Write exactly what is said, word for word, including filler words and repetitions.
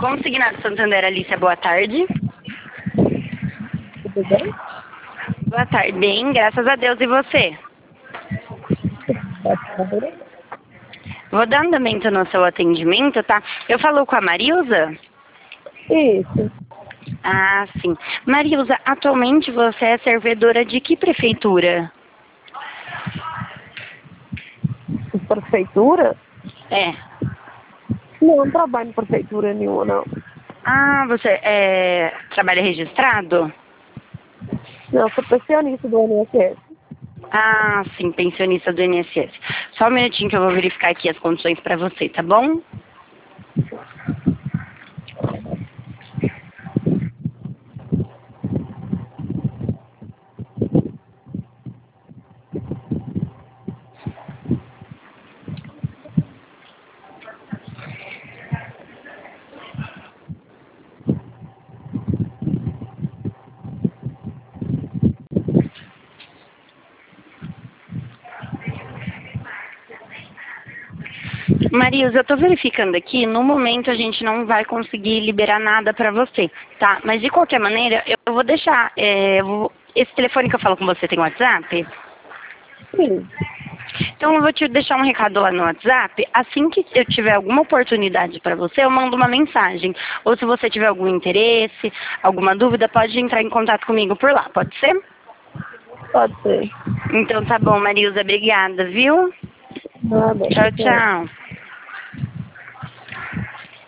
Consignado Santander, Alicia, boa tarde. Tudo bem? Boa tarde, bem, graças a Deus, e você? Boa tarde. Vou dar andamento no seu atendimento, tá? Eu falo com a Marilza? Isso. Ah, sim. Marilza, atualmente você é servidora de que prefeitura? Prefeitura? É. Não, não trabalho em prefeitura nenhuma, não. Ah, você é, trabalha registrado? Não, sou pensionista do I N S S. Ah, sim, pensionista do I N S S. Só um minutinho que eu vou verificar aqui as condições para você, tá bom? Marilza, eu tô verificando aqui, no momento a gente não vai conseguir liberar nada pra você, tá? Mas de qualquer maneira, eu vou deixar, é, eu vou- esse telefone que eu falo com você tem WhatsApp? Sim. Então eu vou te deixar um recado lá no WhatsApp, assim que eu tiver alguma oportunidade pra você, eu mando uma mensagem. Ou se você tiver algum interesse, alguma dúvida, pode entrar em contato comigo por lá, pode ser? Pode ser. Então tá bom, Marilza, obrigada, viu? Nada. Tchau, Tchau. tchau.